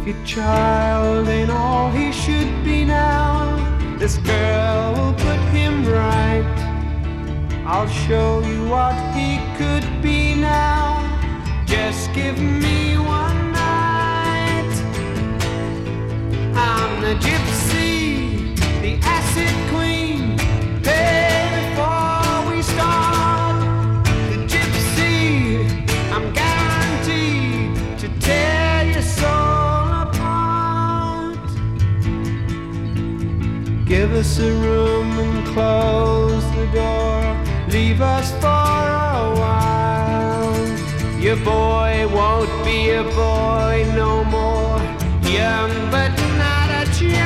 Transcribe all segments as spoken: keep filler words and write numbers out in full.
Your child ain't all he should be now. This girl will put him right. I'll show you what he could be now. Just give me one night. I'm the gypsy, the acid queen. Pay before we start. The gypsy, I'm guaranteed to tear your soul apart. Give us a room and close the door. Leave us for a while. Your boy won't be a boy no more. Young but not a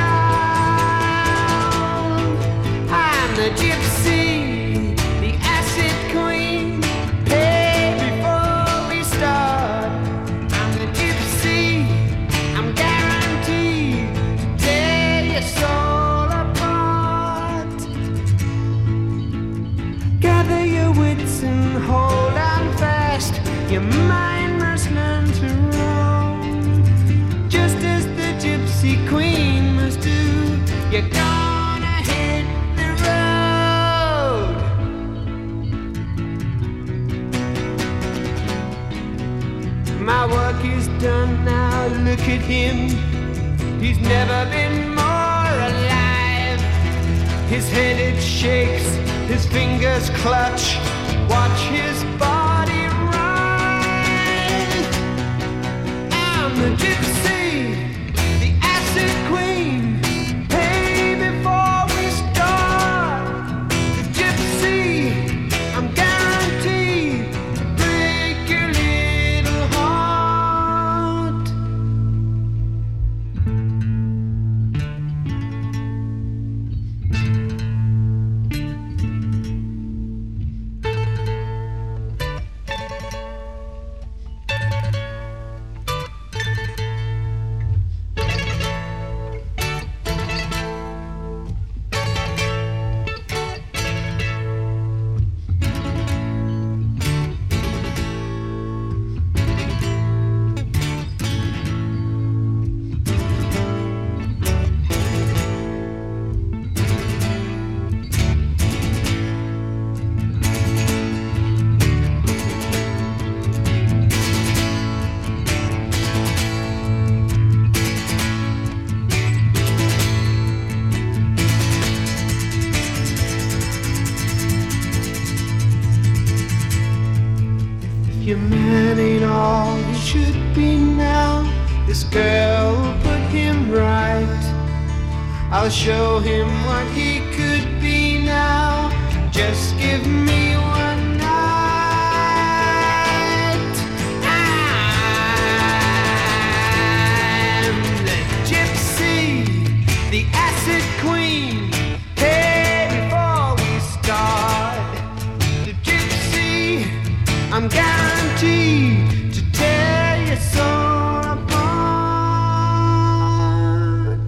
child. I'm the gypsy, the acid queen. Pay before we start. I'm the gypsy, I'm guaranteed to tear your soul apart. Gather your wits and hold on fast. Your mind must learn to roam, just as the gypsy queen must do. You're gonna hit the road. My work is done now, look at him. He's never been more alive. His head it shakes, his fingers clutch. Watch his body rise. I'm the gypsy, the acid queen. Pay before we start. The gypsy, I'm guaranteed to break your little heart. Your man ain't all he should be now. This girl will put him right. I'll show him what he could be now. Just give me one night. I'm the gypsy, the acid queen. Hey, before we start, the gypsy, I'm guaranteed